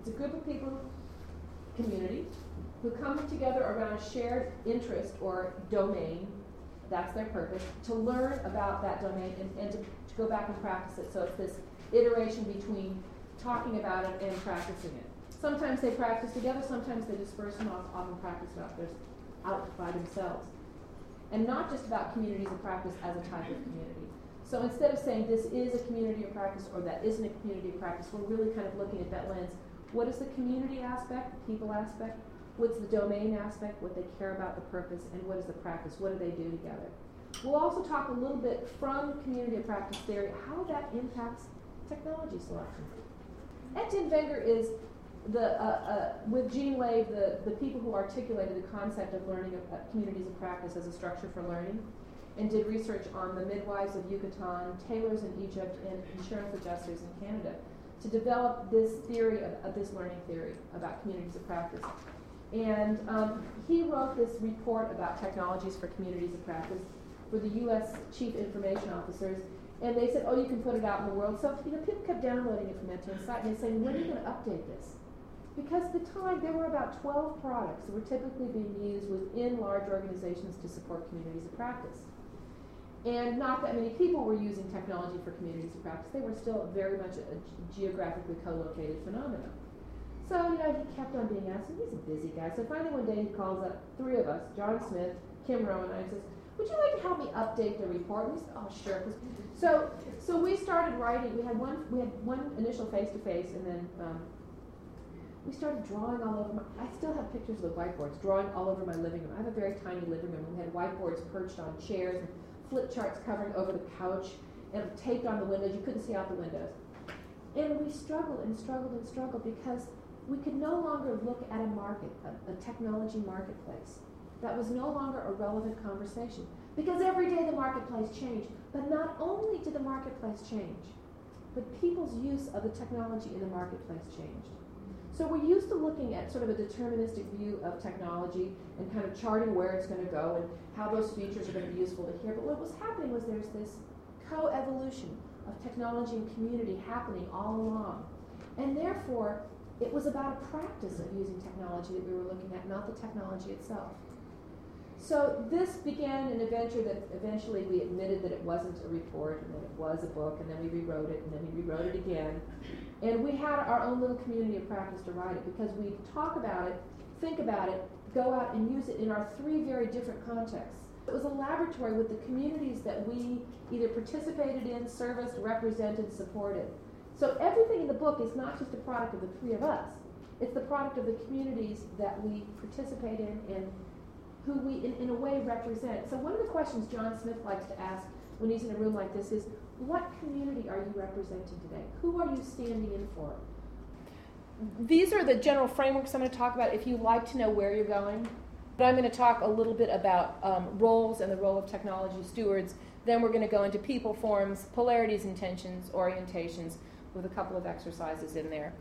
It's a group of people, community, who come together around a shared interest or domain, that's their purpose, to learn about that domain and to go back and practice it. So it's this iteration between talking about it and practicing it. Sometimes they practice together, sometimes they disperse and often practice out by themselves. And not just about communities of practice as a type of community. So instead of saying this is a community of practice or that isn't a community of practice, we're really kind of looking at that lens. What is the community aspect, the people aspect? What's the domain aspect, what they care about, the purpose, and what is the practice? What do they do together? We'll also talk a little bit from community of practice theory, how that impacts technology selection. Etienne Wenger is with Jean Lave, the people who articulated the concept of learning of communities of practice as a structure for learning, and did research on the midwives of Yucatan, tailors in Egypt, and insurance adjusters in Canada to develop this theory of this learning theory about communities of practice. And he wrote this report about technologies for communities of practice for the U.S. Chief Information Officers, and they said, oh, you can put it out in the world. So people kept downloading it from Etienne's site, and they saying, when are you going to update this? Because at the time, there were about 12 products that were typically being used within large organizations to support communities of practice. And not that many people were using technology for communities of practice. They were still very much a geographically co-located phenomenon. So, he kept on being asked, and he's a busy guy. So finally one day he calls up three of us, John Smith, Kim Rowe, and I, and says, would you like to help me update the report? And we said, oh, sure. So we started writing. We had one initial face-to-face, and then we started drawing all over I still have pictures of the whiteboards, drawing all over my living room. I have a very tiny living room. We had whiteboards perched on chairs and flip charts covering over the couch and taped on the windows. You couldn't see out the windows. And we struggled and struggled and struggled because we could no longer look at a market, a technology marketplace. That was no longer a relevant conversation. Because every day the marketplace changed. But not only did the marketplace change, but people's use of the technology in the marketplace changed. So we're used to looking at sort of a deterministic view of technology and kind of charting where it's going to go and how those features are going to be useful to here. But what was happening was there's this co-evolution of technology and community happening all along. And therefore, it was about a practice of using technology that we were looking at, not the technology itself. So this began an adventure that eventually we admitted that it wasn't a report and that it was a book, and then we rewrote it, and then we rewrote it again. And we had our own little community of practice to write it because we talk about it, think about it, go out and use it in our three very different contexts. It was a laboratory with the communities that we either participated in, serviced, represented, supported. So everything in the book is not just a product of the three of us. It's the product of the communities that we participate in and who we, in a way, represent. So one of the questions John Smith likes to ask when he's in a room like this is, what community are you representing today? Who are you standing in for? These are the general frameworks I'm going to talk about if you'd like to know where you're going. But I'm going to talk a little bit about roles and the role of technology stewards. Then we're going to go into people forms, polarities, intentions, orientations, with a couple of exercises in there.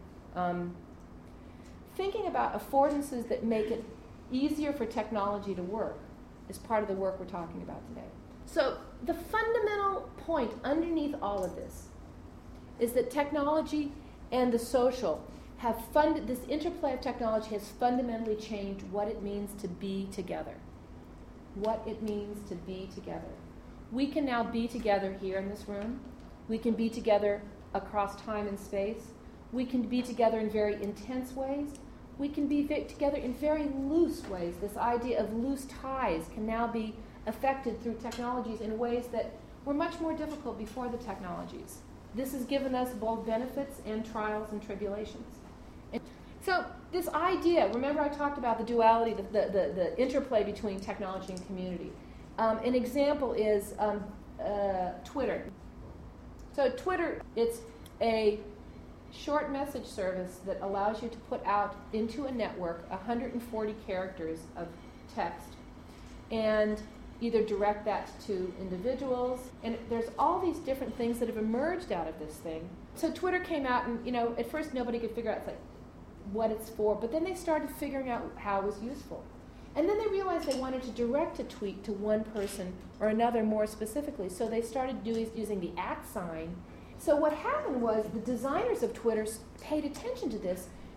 Thinking about affordances that make it easier for technology to work is part of the work we're talking about today. So the fundamental point underneath all of this is that technology and the social have this interplay of technology has fundamentally changed what it means to be together. What it means to be together. We can now be together here in this room. We can be together across time and space. We can be together in very intense ways. We can be together in very loose ways. This idea of loose ties can now be affected through technologies in ways that were much more difficult before the technologies. This has given us both benefits and trials and tribulations. And so this idea, remember I talked about the duality, the interplay between technology and community. An example is Twitter. So Twitter, it's a short message service that allows you to put out into a network 140 characters of text and either direct that to individuals. And there's all these different things that have emerged out of this thing. So Twitter came out and, at first nobody could figure out what it's for, but then they started figuring out how it was useful. And then they realized they wanted to direct a tweet to one person or another more specifically, so they started using the @ sign. So what happened was the designers of Twitter paid attention to this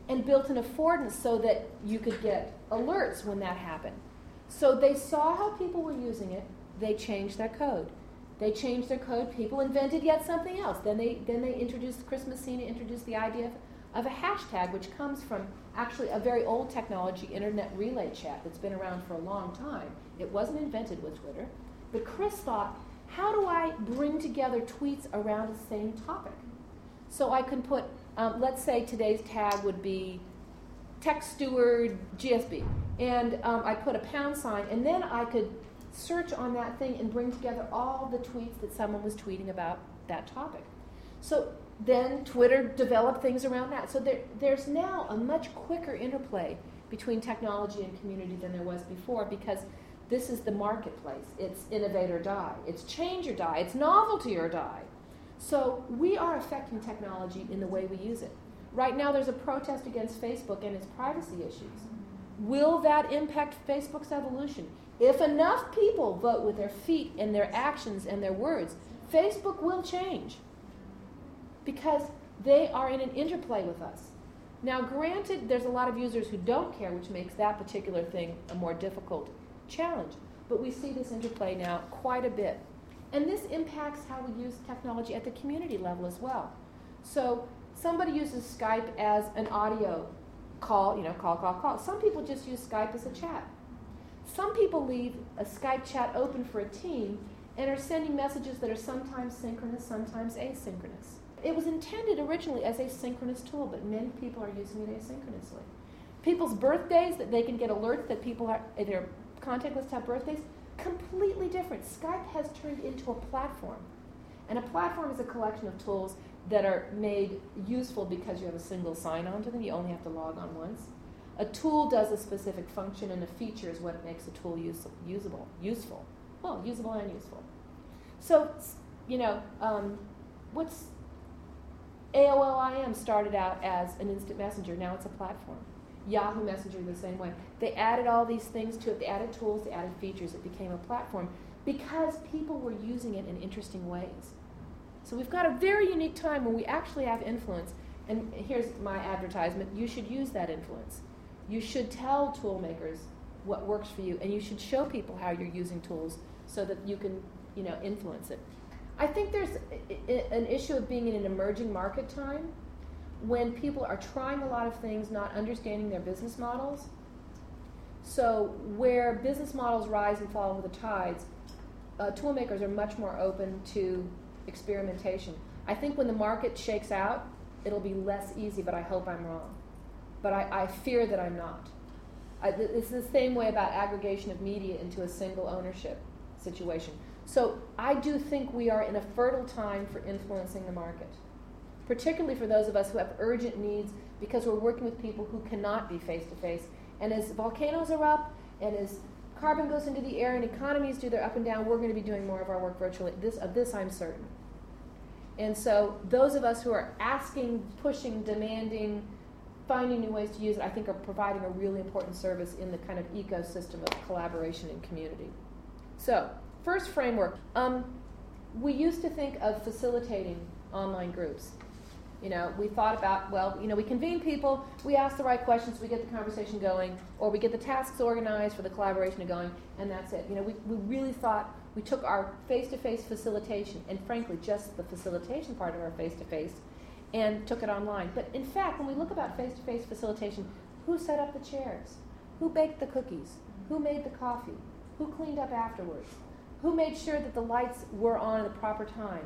and built an affordance so that you could get alerts when that happened. So they saw how people were using it. They changed their code. They changed their code. People invented yet something else. Then they introduced Christmasina, introduced the idea of a hashtag, which comes from actually a very old technology, internet relay chat, that's been around for a long time. It wasn't invented with Twitter. But Chris thought, how do I bring together tweets around the same topic? So I can put, let's say today's tag would be Tech Steward GSB. And I put a £, and then I could search on that thing and bring together all the tweets that someone was tweeting about that topic. So then Twitter developed things around that. So there's now a much quicker interplay between technology and community than there was before, because this is the marketplace. It's innovate or die. It's change or die. It's novelty or die. So we are affecting technology in the way we use it. Right now there's a protest against Facebook and its privacy issues. Will that impact Facebook's evolution? If enough people vote with their feet and their actions and their words, Facebook will change, because they are in an interplay with us. Now, granted, there's a lot of users who don't care, which makes that particular thing a more difficult challenge. But we see this interplay now quite a bit. And this impacts how we use technology at the community level as well. So somebody uses Skype as an audio call, call. Some people just use Skype as a chat. Some people leave a Skype chat open for a team and are sending messages that are sometimes synchronous, sometimes asynchronous. It was intended originally as a synchronous tool, but many people are using it asynchronously. People's birthdays, that they can get alerts that people are, their contact list have birthdays, completely different. Skype has turned into a platform. And a platform is a collection of tools that are made useful because you have a single sign-on to them. You only have to log on once. A tool does a specific function, and a feature is what makes a tool usable. Well, usable and useful. So, what's AOL-IM started out as an instant messenger. Now it's a platform. Yahoo Messenger the same way. They added all these things to it. They added tools, they added features. It became a platform because people were using it in interesting ways. So we've got a very unique time when we actually have influence. And here's my advertisement. You should use that influence. You should tell tool makers what works for you, and you should show people how you're using tools so that you can, influence it. I think there's an issue of being in an emerging market time when people are trying a lot of things, not understanding their business models. So where business models rise and fall with the tides, tool makers are much more open to experimentation. I think when the market shakes out, it'll be less easy, but I hope I'm wrong. But I fear that I'm not. It's the same way about aggregation of media into a single ownership situation. So I do think we are in a fertile time for influencing the market, particularly for those of us who have urgent needs because we're working with people who cannot be face-to-face. And as volcanoes are up and as carbon goes into the air and economies do their up and down, we're going to be doing more of our work virtually. Of this I'm certain. And so those of us who are asking, pushing, demanding, finding new ways to use it, I think are providing a really important service in the kind of ecosystem of collaboration and community. So, first framework. We used to think of facilitating online groups. We thought about, we convene people, we ask the right questions, we get the conversation going, or we get the tasks organized for the collaboration going, and that's it. We really thought we took our face-to-face facilitation, and frankly, just the facilitation part of our face-to-face, and took it online. But in fact, when we look about face-to-face facilitation, who set up the chairs? Who baked the cookies? Who made the coffee? Who cleaned up afterwards? Who made sure that the lights were on at the proper time?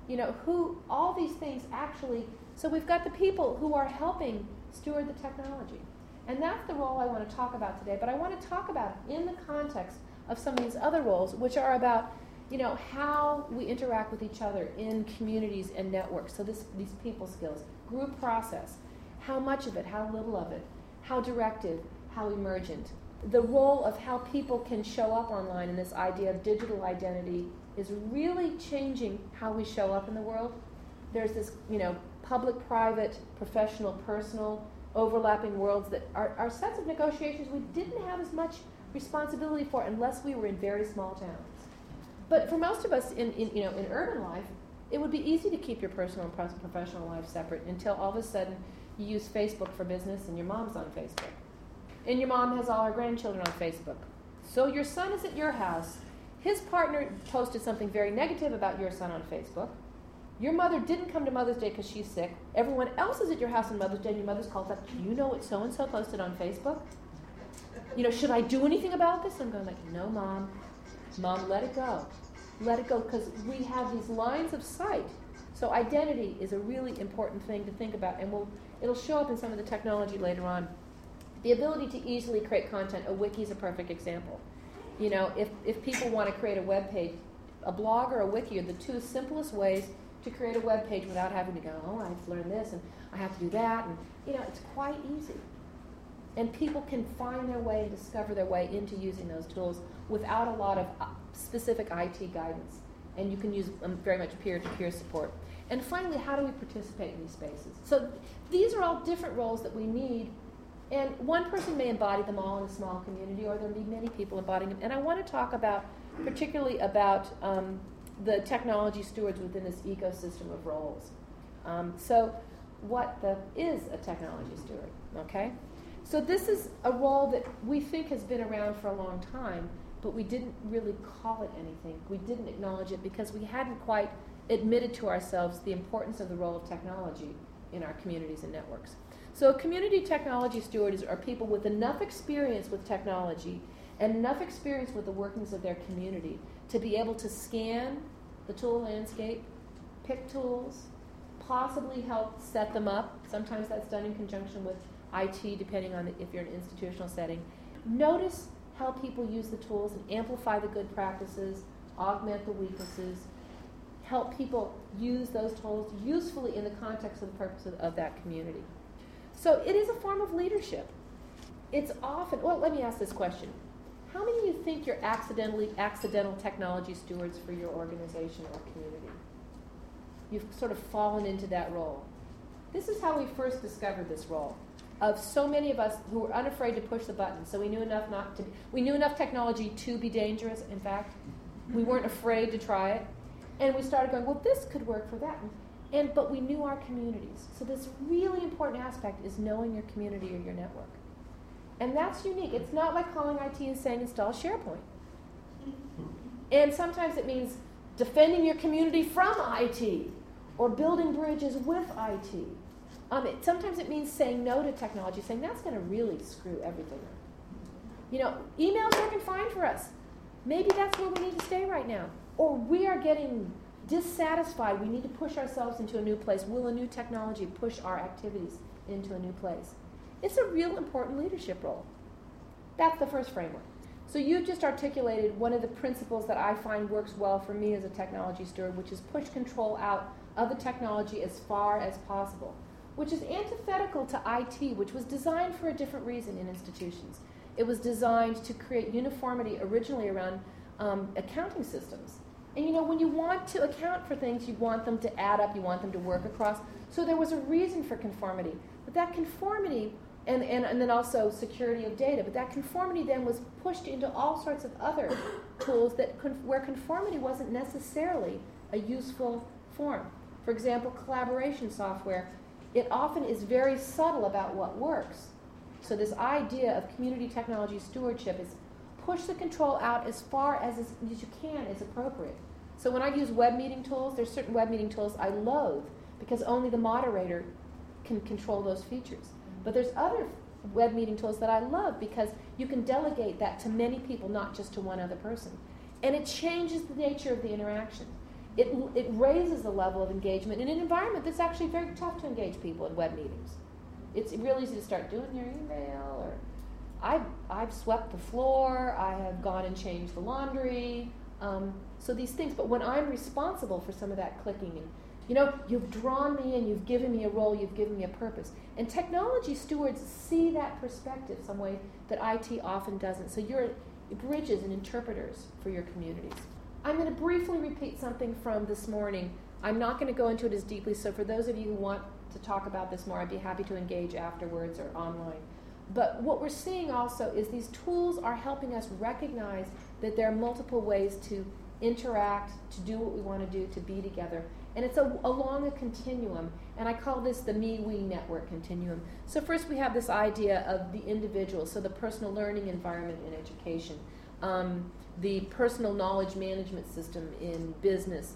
All these things actually, so we've got the people who are helping steward the technology. And that's the role I want to talk about today, but I want to talk about it in the context of some of these other roles, which are about how we interact with each other in communities and networks. So these people skills, group process, how much of it, how little of it, how directive, how emergent. The role of how people can show up online and this idea of digital identity is really changing how we show up in the world. There's this, public, private, professional, personal, overlapping worlds that are sets of negotiations we didn't have as much responsibility for unless we were in very small towns. But for most of us in urban life, it would be easy to keep your personal and professional life separate until all of a sudden you use Facebook for business, and your mom's on Facebook. And your mom has all her grandchildren on Facebook. So your son is at your house. His partner posted something very negative about your son on Facebook. Your mother didn't come to Mother's Day because she's sick. Everyone else is at your house on Mother's Day, and your mother's called up, do you know what so-and-so posted on Facebook? Should I do anything about this? I'm going like, no, Mom. Mom, let it go. Let it go, because we have these lines of sight. So identity is a really important thing to think about, and it'll show up in some of the technology later on. The ability to easily create content, a wiki is a perfect example. If people want to create a web page, a blog or a wiki are the two simplest ways to create a web page without having to go, I have to learn this and I have to do that, and it's quite easy. And people can find their way and discover their way into using those tools without a lot of specific IT guidance. And you can use very much peer-to-peer support. And finally, how do we participate in these spaces? So these are all different roles that we need. And one person may embody them all in a small community, or there'll be many people embodying them. And I want to talk particularly about the technology stewards within this ecosystem of roles. So what is a technology steward, okay? So this is a role that we think has been around for a long time, but we didn't really call it anything. We didn't acknowledge it because we hadn't quite admitted to ourselves the importance of the role of technology in our communities and networks. So a community technology steward are people with enough experience with technology and enough experience with the workings of their community to be able to scan the tool landscape, pick tools, possibly help set them up. Sometimes that's done in conjunction with IT, depending on if you're in an institutional setting. Notice how people use the tools and amplify the good practices, augment the weaknesses, help people use those tools usefully in the context of the purpose of that community. So it is a form of leadership. It's often, let me ask this question. How many of you think you're accidental technology stewards for your organization or community? You've sort of fallen into that role. This is how we first discovered this role. Of so many of us who were unafraid to push the button. So we knew enough technology to be dangerous. In fact, we weren't afraid to try it. And we started going, well, this could work for that. But we knew our communities. So this really important aspect is knowing your community or your network. And that's unique. It's not like calling IT and saying install SharePoint. And sometimes it means defending your community from IT or building bridges with IT. Sometimes it means saying no to technology, saying that's going to really screw everything up. Email's working fine for us. Maybe that's where we need to stay right now. Or we are getting dissatisfied. We need to push ourselves into a new place. Will a new technology push our activities into a new place? It's a real important leadership role. That's the first framework. So you just articulated one of the principles that I find works well for me as a technology steward, which is push control out of the technology as far as possible, which is antithetical to IT, which was designed for a different reason in institutions. It was designed to create uniformity originally around accounting systems. And when you want to account for things, you want them to add up, you want them to work across. So there was a reason for conformity. But that conformity, and then also security of data, but that conformity then was pushed into all sorts of other tools where conformity wasn't necessarily a useful form. For example, collaboration software, it often is very subtle about what works. So this idea of community technology stewardship is push the control out as far as you can is appropriate. So when I use web meeting tools, there's certain web meeting tools I loathe because only the moderator can control those features. But there's other web meeting tools that I love because you can delegate that to many people, not just to one other person. And it changes the nature of the interaction. It raises the level of engagement in an environment that's actually very tough to engage people in web meetings. It's real easy to start doing your email, or I've swept the floor, I have gone and changed the laundry, so these things. But when I'm responsible for some of that clicking, and you've drawn me in, you've given me a role, you've given me a purpose. And technology stewards see that perspective some way that IT often doesn't. So you're bridges and interpreters for your communities. I'm going to briefly repeat something from this morning. I'm not going to go into it as deeply, so for those of you who want to talk about this more, I'd be happy to engage afterwards or online. But what we're seeing also is these tools are helping us recognize that there are multiple ways to interact, to do what we want to do, to be together. And it's along a continuum. And I call this the me-we network continuum. So first we have this idea of the individual, so the personal learning environment in education, the personal knowledge management system in business.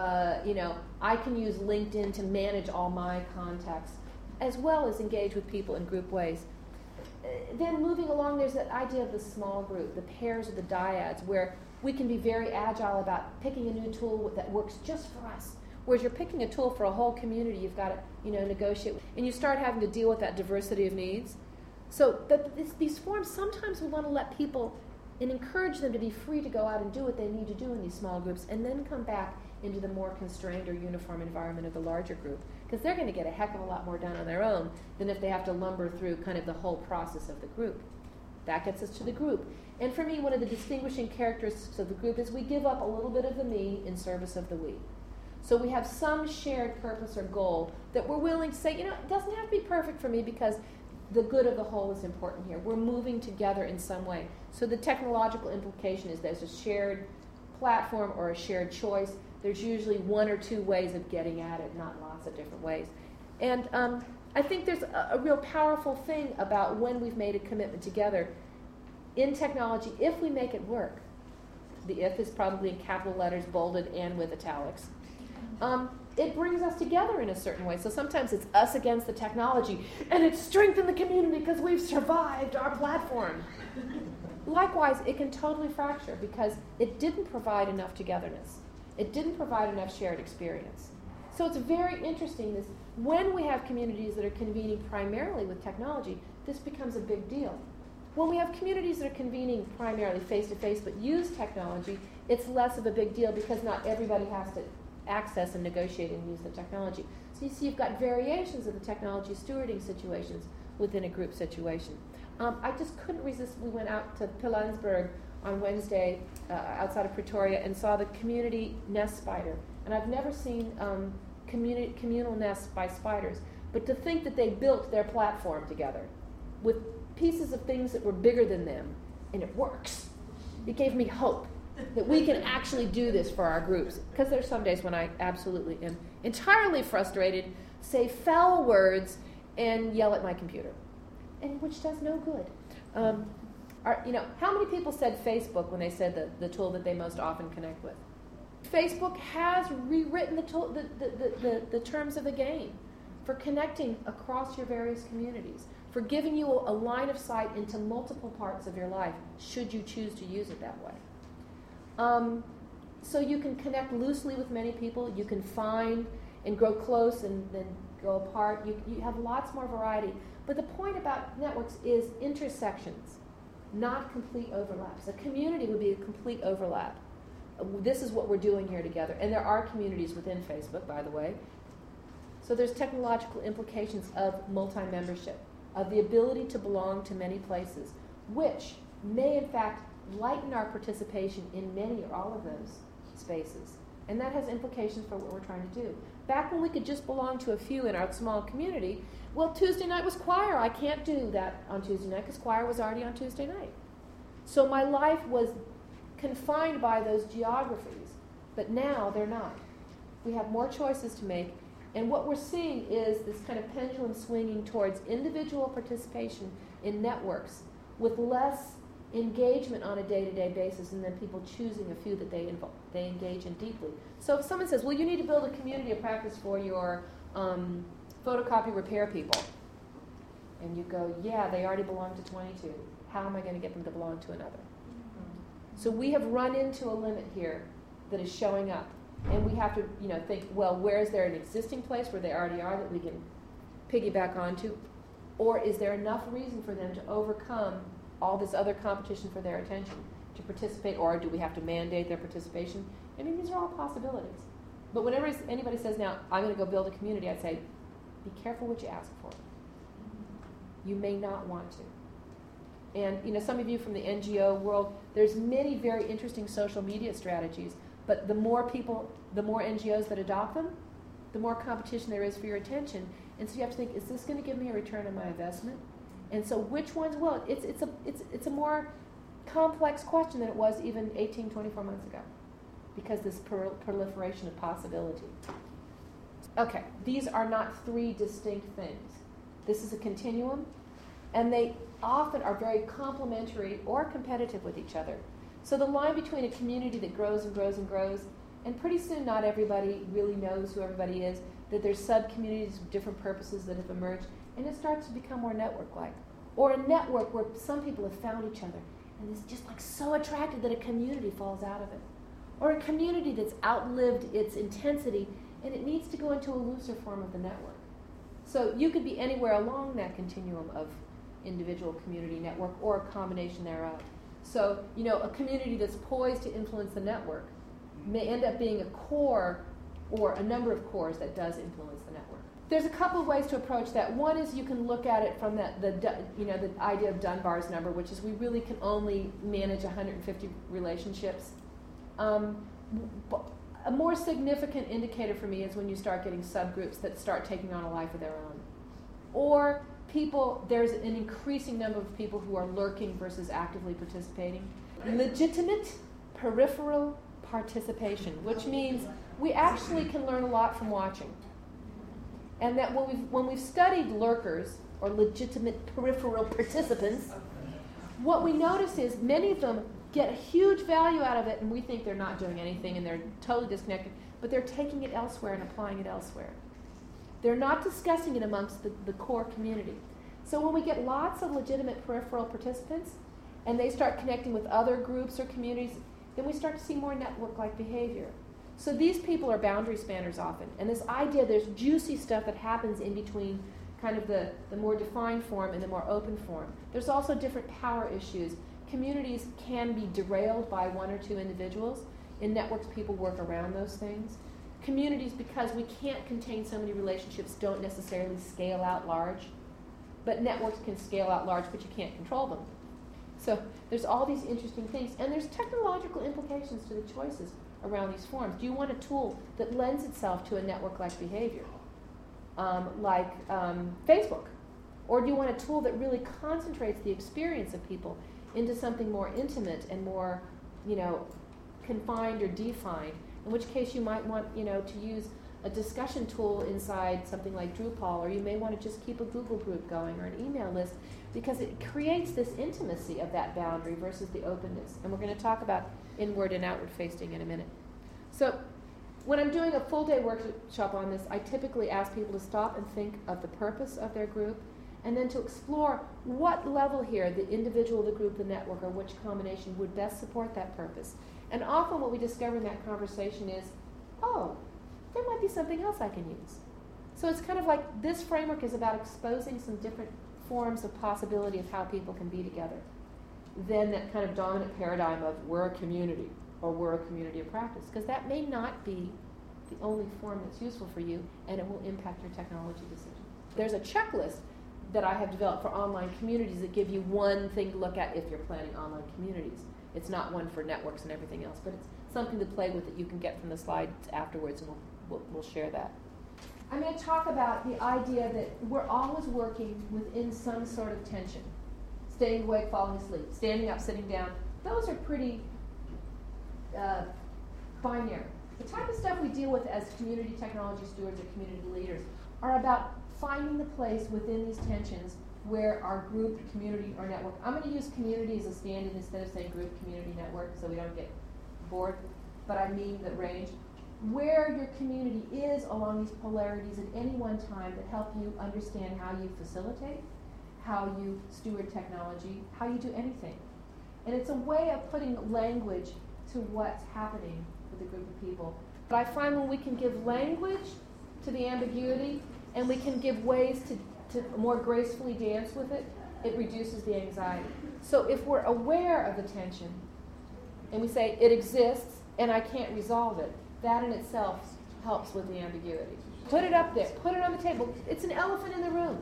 I can use LinkedIn to manage all my contacts, as well as engage with people in group ways. Then moving along, there's that idea of the small group, the pairs or the dyads, where we can be very agile about picking a new tool that works just for us. Whereas you're picking a tool for a whole community, you've got to negotiate, and you start having to deal with that diversity of needs. So these forums, sometimes we want to let people and encourage them to be free to go out and do what they need to do in these small groups, and then come back into the more constrained or uniform environment of the larger group, because they're going to get a heck of a lot more done on their own than if they have to lumber through kind of the whole process of the group. That gets us to the group. And for me, one of the distinguishing characteristics of the group is we give up a little bit of the me in service of the we. So we have some shared purpose or goal that we're willing to say, it doesn't have to be perfect for me because the good of the whole is important here. We're moving together in some way. So the technological implication is there's a shared platform or a shared choice. There's usually one or two ways of getting at it, not lots of different ways. And I think there's a real powerful thing about when we've made a commitment together in technology, if we make it work. The if is probably in capital letters, bolded, and with italics. It brings us together in a certain way. So sometimes it's us against the technology, and it's strengthened the community because we've survived our platform. Likewise, it can totally fracture because it didn't provide enough togetherness. It didn't provide enough shared experience. So it's very interesting this when we have communities that are convening primarily with technology, this becomes a big deal. When we have communities that are convening primarily face-to-face but use technology, it's less of a big deal because not everybody has to access and negotiate and use the technology. So you see you've got variations of the technology stewarding situations within a group situation. I just couldn't resist. We went out to Pilanesberg on Wednesday outside of Pretoria and saw the community nest spider. And I've never seen communal nests by spiders. But to think that they built their platform together with pieces of things that were bigger than them, and it works. It gave me hope that we can actually do this for our groups. Because there's some days when I absolutely am entirely frustrated, say foul words, and yell at my computer, and which does no good. How many people said Facebook when they said the tool that they most often connect with? Facebook has rewritten the terms of the game for connecting across your various communities, for giving you a line of sight into multiple parts of your life, should you choose to use it that way. So you can connect loosely with many people. You can find and grow close and then go apart. You have lots more variety. But the point about networks is intersections, not complete overlaps. A community would be a complete overlap. This is what we're doing here together. And there are communities within Facebook, by the way. So there's technological implications of multi-membership, of the ability to belong to many places, which may in fact lighten our participation in many or all of those spaces. And that has implications for what we're trying to do. Back when we could just belong to a few in our small community, well, Tuesday night was choir. I can't do that on Tuesday night because choir was already on Tuesday night. So my life was confined by those geographies, but now they're not. We have more choices to make, and what we're seeing is this kind of pendulum swinging towards individual participation in networks with less engagement on a day-to-day basis, and then people choosing a few that they engage in deeply. So if someone says, well, you need to build a community of practice for your photocopy repair people, and you go, yeah, they already belong to 22. How am I going to get them to belong to another? So we have run into a limit here that is showing up, and we have to think, well, where is there an existing place where they already are that we can piggyback onto, or is there enough reason for them to overcome all this other competition for their attention to participate, or do we have to mandate their participation? I mean, these are all possibilities. But whenever anybody says, now, I'm going to go build a community, I'd say, be careful what you ask for. You may not want to. And, some of you from the NGO world, there's many very interesting social media strategies, but the more people, the more NGOs that adopt them, the more competition there is for your attention. And so you have to think, is this going to give me a return on my investment? And so which ones will? It's a more complex question than it was even 18, 24 months ago, because this proliferation of possibility. Okay, these are not three distinct things. This is a continuum, and they often are very complementary or competitive with each other. So the line between a community that grows and grows and grows, and pretty soon not everybody really knows who everybody is, that there's sub-communities with different purposes that have emerged, and it starts to become more network-like. Or a network where some people have found each other, and is just like so attracted that a community falls out of it. Or a community that's outlived its intensity, and it needs to go into a looser form of the network. So you could be anywhere along that continuum of individual community network or a combination thereof. So, a community that's poised to influence the network may end up being a core or a number of cores that does influence the network. There's a couple of ways to approach that. One is you can look at it from the idea of Dunbar's number, which is we really can only manage 150 relationships. A more significant indicator for me is when you start getting subgroups that start taking on a life of their own. Or there's an increasing number of people who are lurking versus actively participating. Legitimate peripheral participation, which means we actually can learn a lot from watching. And that when we've studied lurkers, or legitimate peripheral participants, what we notice is many of them get a huge value out of it, and we think they're not doing anything and they're totally disconnected, but they're taking it elsewhere and applying it elsewhere. They're not discussing it amongst the core community. So when we get lots of legitimate peripheral participants, and they start connecting with other groups or communities, then we start to see more network-like behavior. So these people are boundary spanners often, and this idea there's juicy stuff that happens in between kind of the more defined form and the more open form. There's also different power issues. Communities can be derailed by one or two individuals. In networks, people work around those things. Communities, because we can't contain so many relationships, don't necessarily scale out large. But networks can scale out large, but you can't control them. So there's all these interesting things. And there's technological implications to the choices around these forms. Do you want a tool that lends itself to a network-like behavior, like Facebook? Or do you want a tool that really concentrates the experience of people into something more intimate and more, confined or defined? In which case you might want, to use a discussion tool inside something like Drupal, or you may want to just keep a Google group going or an email list, because it creates this intimacy of that boundary versus the openness. And we're going to talk about inward and outward facing in a minute. So when I'm doing a full day workshop on this, I typically ask people to stop and think of the purpose of their group, and then to explore what level here, the individual, the group, the network, or which combination would best support that purpose. And often what we discover in that conversation is, oh, there might be something else I can use. So it's kind of like this framework is about exposing some different forms of possibility of how people can be together than that kind of dominant paradigm of we're a community or we're a community of practice, because that may not be the only form that's useful for you, and it will impact your technology decisions. There's a checklist that I have developed for online communities that give you one thing to look at if you're planning online communities. It's not one for networks and everything else, but it's something to play with that you can get from the slides afterwards, and we'll share that. I'm going to talk about the idea that we're always working within some sort of tension. Staying awake, falling asleep, standing up, sitting down. Those are pretty binary. The type of stuff we deal with as community technology stewards or community leaders are about finding the place within these tensions where our group, community, or network. I'm going to use community as a stand-in instead of saying group, community, network, so we don't get bored, but I mean the range. Where your community is along these polarities at any one time that help you understand how you facilitate, how you steward technology, how you do anything. And it's a way of putting language to what's happening with a group of people. But I find when we can give language to the ambiguity and we can give ways to more gracefully dance with it, it reduces the anxiety. So if we're aware of the tension and we say it exists and I can't resolve it, that in itself helps with the ambiguity. Put it up there. Put it on the table. It's an elephant in the room.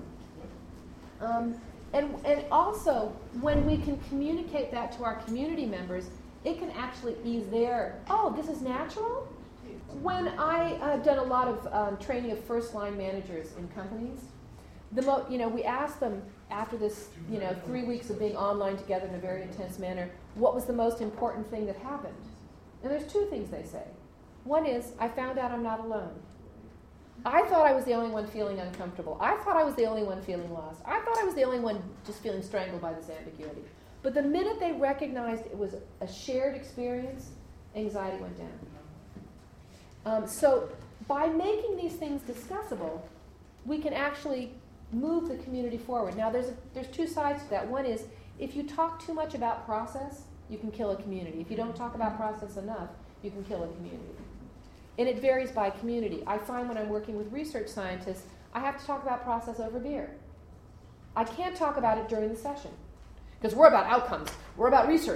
And also, when we can communicate that to our community members, it can actually ease their, oh, this is natural? When I've done a lot of training of first-line managers in companies, we asked them after this, 3 weeks of being online together in a very intense manner, what was the most important thing that happened? And there's two things they say. One is, I found out I'm not alone. I thought I was the only one feeling uncomfortable. I thought I was the only one feeling lost. I thought I was the only one just feeling strangled by this ambiguity. But the minute they recognized it was a shared experience, anxiety went down. So by making these things discussable, we can actually move the community forward. Now, there's two sides to that. One is, if you talk too much about process, you can kill a community. If you don't talk about process enough, you can kill a community. And it varies by community. I find when I'm working with research scientists, I have to talk about process over beer. I can't talk about it during the session, because we're about outcomes. We're about research,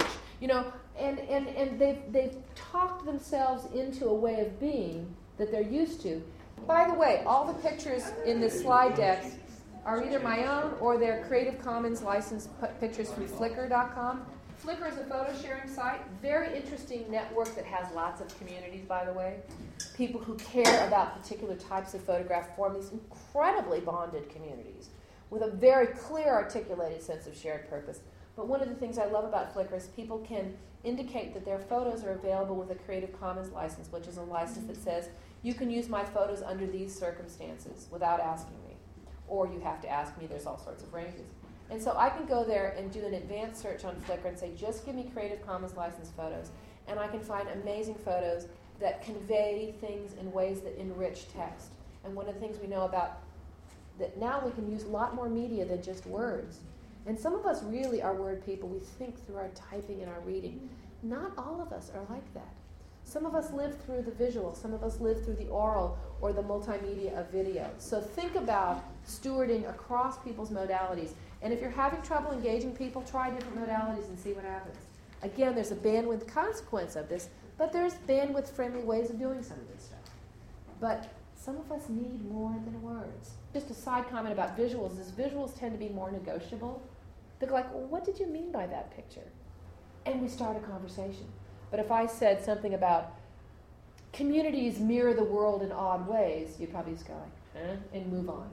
and they've talked themselves into a way of being that they're used to. By the way, all the pictures in this slide deck are either my own or they're Creative Commons licensed pictures from Flickr.com. Flickr is a photo sharing site, very interesting network that has lots of communities, by the way. People who care about particular types of photograph form these incredibly bonded communities with a very clear, articulated sense of shared purpose. But one of the things I love about Flickr is people can indicate that their photos are available with a Creative Commons license, which is a license that says, you can use my photos under these circumstances without asking me. Or you have to ask me, there's all sorts of ranges. And so I can go there and do an advanced search on Flickr and say, just give me Creative Commons licensed photos. And I can find amazing photos that convey things in ways that enrich text. And one of the things we know about that now we can use a lot more media than just words. And some of us really are word people. We think through our typing and our reading. Not all of us are like that. Some of us live through the visual. Some of us live through the oral or the multimedia of video. So think about stewarding across people's modalities. And if you're having trouble engaging people, try different modalities and see what happens. Again, there's a bandwidth consequence of this, but there's bandwidth-friendly ways of doing some of this stuff. But some of us need more than words. Just a side comment about visuals is visuals tend to be more negotiable. They're like, well, what did you mean by that picture? And we start a conversation. But if I said something about communities mirror the world in odd ways, you'd probably just go like, and move on.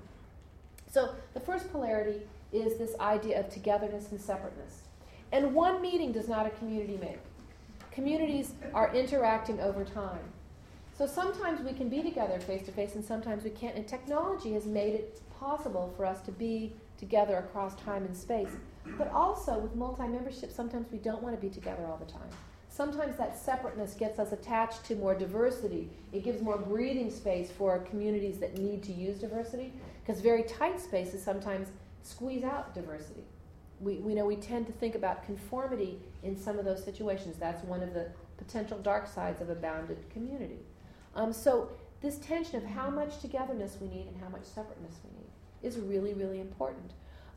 So the first polarity is this idea of togetherness and separateness. And one meeting does not a community make. Communities are interacting over time. So sometimes we can be together face-to-face and sometimes we can't. And technology has made it possible for us to be together across time and space. But also with multi-membership, sometimes we don't want to be together all the time. Sometimes that separateness gets us attached to more diversity. It gives more breathing space for communities that need to use diversity, because very tight spaces sometimes squeeze out diversity. We tend to think about conformity in some of those situations. That's one of the potential dark sides of a bounded community. So this tension of how much togetherness we need and how much separateness we need is really, really important.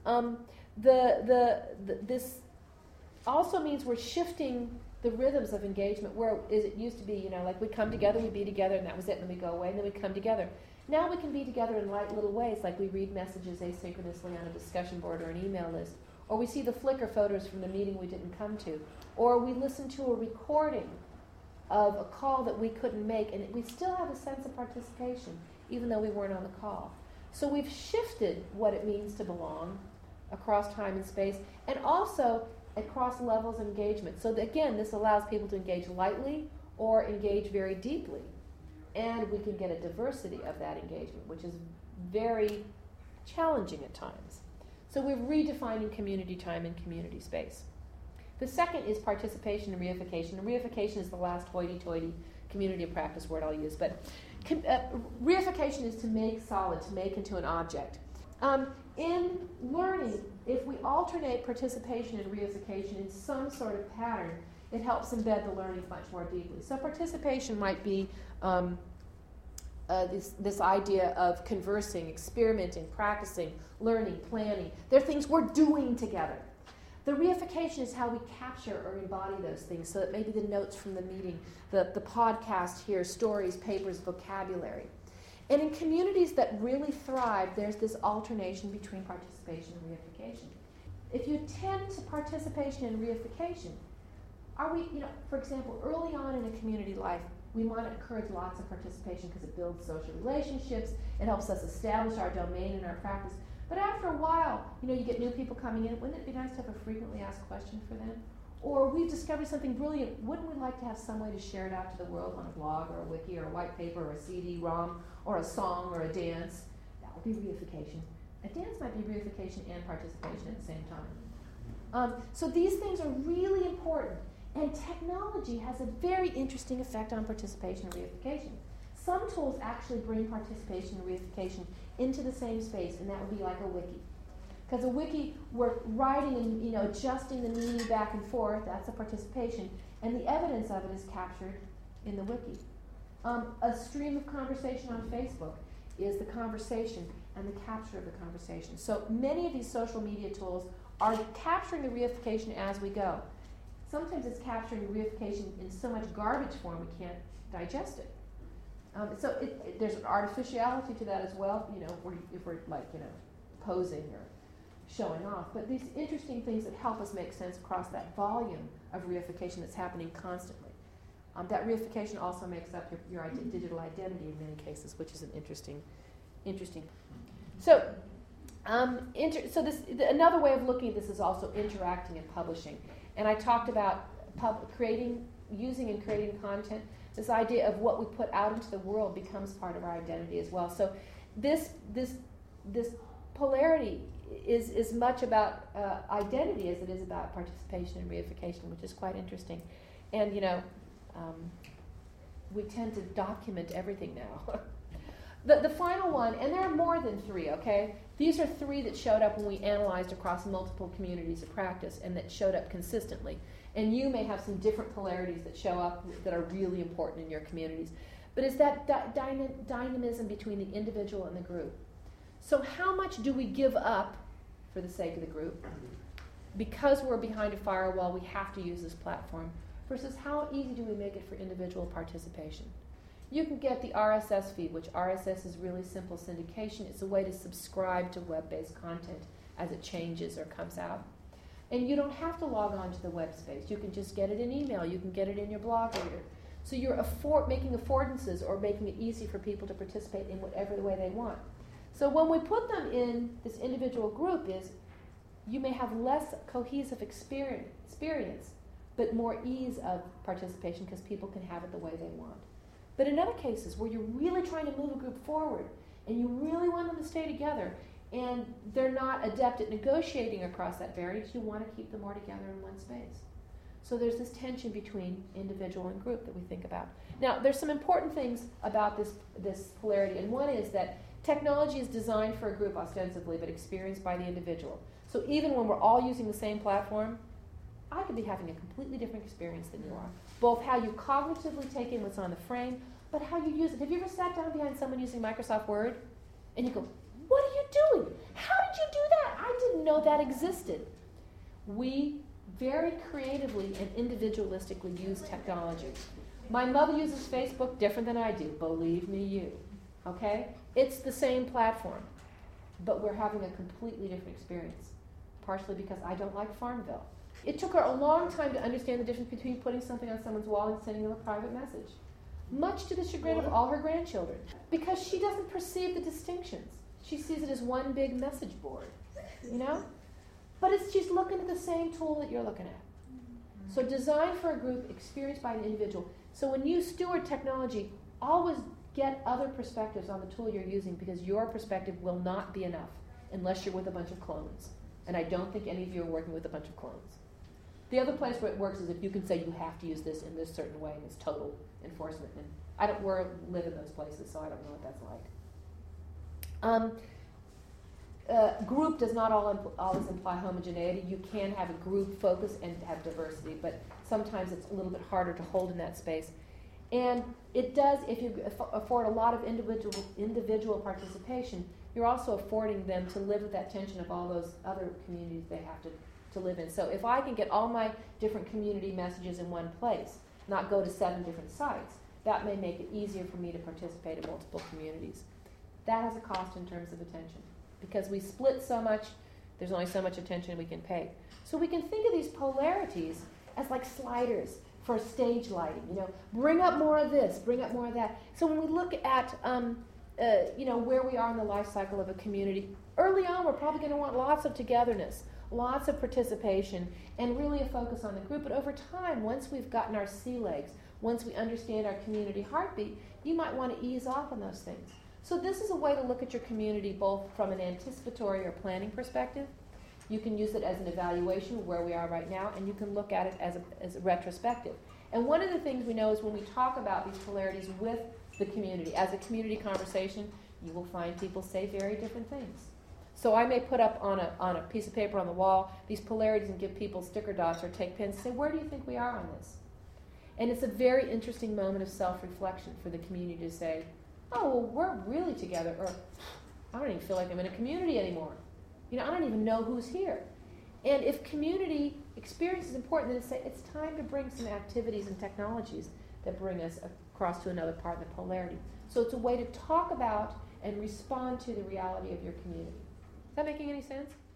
This also means we're shifting the rhythms of engagement, where it used to be, like we'd come together, we'd be together, and that was it, and then we'd go away, and then we'd come together. Now we can be together in light little ways, like we read messages asynchronously on a discussion board or an email list, or we see the Flickr photos from the meeting we didn't come to, or we listen to a recording of a call that we couldn't make, and we still have a sense of participation, even though we weren't on the call. So we've shifted what it means to belong across time and space, and also across levels of engagement. So again, this allows people to engage lightly or engage very deeply. And we can get a diversity of that engagement, which is very challenging at times. So we're redefining community time and community space. The second is participation and reification. And reification is the last hoity-toity community of practice word I'll use. But reification is to make solid, to make into an object. In learning, if we alternate participation and reification in some sort of pattern, it helps embed the learning much more deeply. So participation might be this idea of conversing, experimenting, practicing, learning, planning. They're things we're doing together. The reification is how we capture or embody those things, so that maybe the notes from the meeting, the podcast here, stories, papers, vocabulary. And in communities that really thrive, there's this alternation between participation and reification. If you tend to participation and reification, are we, for example, early on in a community life, we want to encourage lots of participation because it builds social relationships, it helps us establish our domain and our practice. But after a while, you get new people coming in, wouldn't it be nice to have a frequently asked question for them? Or we've discovered something brilliant. Wouldn't we like to have some way to share it out to the world on a blog or a wiki or a white paper or a CD-ROM or a song or a dance? That would be reification. A dance might be reification and participation at the same time. So these things are really important. And technology has a very interesting effect on participation and reification. Some tools actually bring participation and reification into the same space, and that would be like a wiki. Because a wiki, we're writing and adjusting the meaning back and forth. That's a participation, and the evidence of it is captured in the wiki. A stream of conversation on Facebook is the conversation and the capture of the conversation. So many of these social media tools are capturing the reification as we go. Sometimes it's capturing the reification in so much garbage form we can't digest it. So there's an artificiality to that as well. If we're posing or showing off, but these interesting things that help us make sense across that volume of reification that's happening constantly. That reification also makes up your digital identity in many cases, which is an interesting. So, another way of looking at this is also interacting and publishing. And I talked about using and creating content. This idea of what we put out into the world becomes part of our identity as well. So, this polarity is as much about identity as it is about participation and reification, which is quite interesting. And we tend to document everything now. The final one, and there are more than three, okay? These are three that showed up when we analyzed across multiple communities of practice and that showed up consistently. And you may have some different polarities that show up that are really important in your communities. But it's that dynamism between the individual and the group. So how much do we give up for the sake of the group? Because we're behind a firewall, we have to use this platform. Versus how easy do we make it for individual participation? You can get the RSS feed, which RSS is really simple syndication. It's a way to subscribe to web-based content as it changes or comes out. And you don't have to log on to the web space. You can just get it in email. You can get it in your blog reader. So you're making affordances or making it easy for people to participate in whatever the way they want. So when we put them in this individual group you may have less cohesive experience, but more ease of participation because people can have it the way they want. But in other cases where you're really trying to move a group forward and you really want them to stay together and they're not adept at negotiating across that barrier, you want to keep them more together in one space. So there's this tension between individual and group that we think about. Now, there's some important things about this polarity, and one is that technology is designed for a group ostensibly, but experienced by the individual. So even when we're all using the same platform, I could be having a completely different experience than you are. Both how you cognitively take in what's on the frame, but how you use it. Have you ever sat down behind someone using Microsoft Word and you go, what are you doing? How did you do that? I didn't know that existed. We very creatively and individualistically use technology. My mother uses Facebook different than I do, believe me you. Okay? It's the same platform, but we're having a completely different experience, partially because I don't like Farmville. It took her a long time to understand the difference between putting something on someone's wall and sending them a private message, much to the chagrin of all her grandchildren, because she doesn't perceive the distinctions. She sees it as one big message board, But she's looking at the same tool that you're looking at. So designed for a group, experienced by an individual. So when you steward technology, always get other perspectives on the tool you're using, because your perspective will not be enough unless you're with a bunch of clones. And I don't think any of you are working with a bunch of clones. The other place where it works is if you can say you have to use this in this certain way, and it's total enforcement. And I don't live in those places, so I don't know what that's like. Group does not always imply homogeneity. You can have a group focus and have diversity, but sometimes it's a little bit harder to hold in that space. And it does, if you afford a lot of individual participation, you're also affording them to live with that tension of all those other communities they have to live in. So if I can get all my different community messages in one place, not go to 7 different sites, that may make it easier for me to participate in multiple communities. That has a cost in terms of attention. Because we split so much, there's only so much attention we can pay. So we can think of these polarities as like sliders for stage lighting. Bring up more of this, bring up more of that. So when we look at where we are in the life cycle of a community, Early on, we're probably going to want lots of togetherness, lots of participation, and really a focus on the group. But over time, once we've gotten our sea legs, once we understand our community heartbeat, you might want to ease off on those things. So this is a way to look at your community both from an anticipatory or planning perspective. You can use it as an evaluation of where we are right now, and you can look at it as a retrospective. And one of the things we know is when we talk about these polarities with the community, as a community conversation, you will find people say very different things. So I may put up on a piece of paper on the wall these polarities and give people sticker dots or take pens and say, where do you think we are on this? And it's a very interesting moment of self-reflection for the community to say, oh, well, we're really together, or I don't even feel like I'm in a community anymore. I don't even know who's here. And if community experience is important, then it's time to bring some activities and technologies that bring us across to another part of the polarity. So it's a way to talk about and respond to the reality of your community. Is that making any sense?